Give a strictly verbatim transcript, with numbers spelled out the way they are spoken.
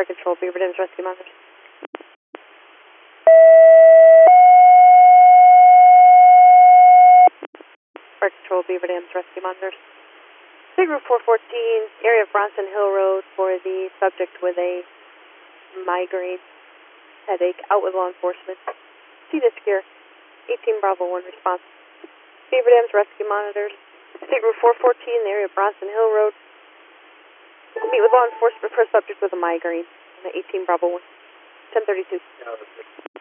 Fire Control, Beaver Dams Rescue Monitors. Fire Control, Beaver Dams Rescue Monitors. Big Route four fourteen, area of Bronson Hill Road for the subject with a migraine headache, out with law enforcement. C disc here, eighteen Bravo one response. Beaver Dams Rescue Monitors. Big Route four fourteen, the area of Bronson Hill Road. Meet with law enforcement for a subject with a migraine. eighteen Bravo one. ten thirty-two.